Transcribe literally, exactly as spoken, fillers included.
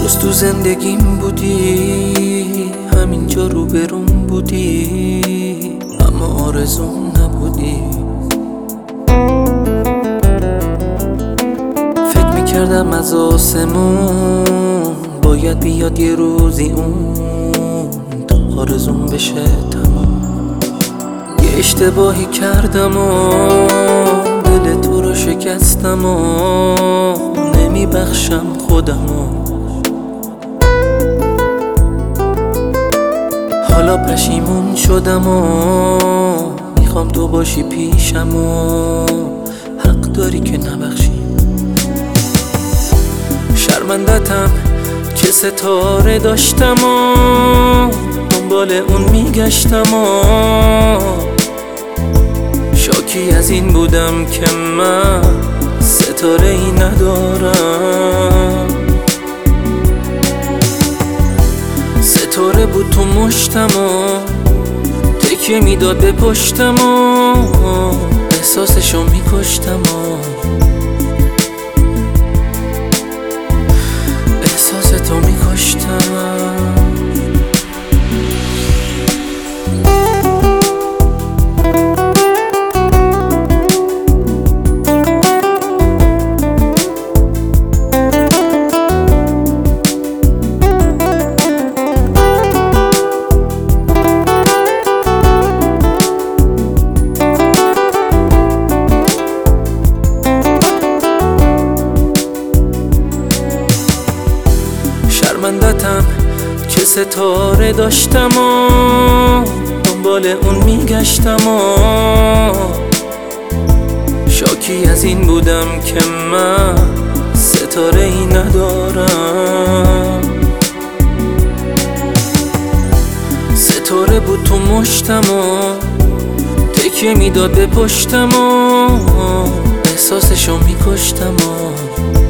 روز تو زندگیم بودی، همینجا رو برون بودی، اما آرزوم نبودی. فکر میکردم از آسمون باید بیاد یه روزی اون تا آرزوم بشه تمام. یه اشتباهی کردم و دل تو رو شکستم و نمیبخشم خودمو. حالا پشیمون شدم و میخوام تو باشی پیشم و حق داری که نبخشی. شرمندتم که ستاره داشتم و دنبال اون میگشتم و شاکی از این بودم که من ستاره ای ندارم. ستاره بود تو مشتم و تکیه میداد به پشتم و احساسشو میکشتم و احساس تو میکشتم. شرمندتم که ستاره داشتم و دنبال اون میگشتم و شاکی از این بودم که من ستاره ای ندارم. ستاره بود تو مشتم و تکیه میداد به پشتم و احساسشو میکشتم و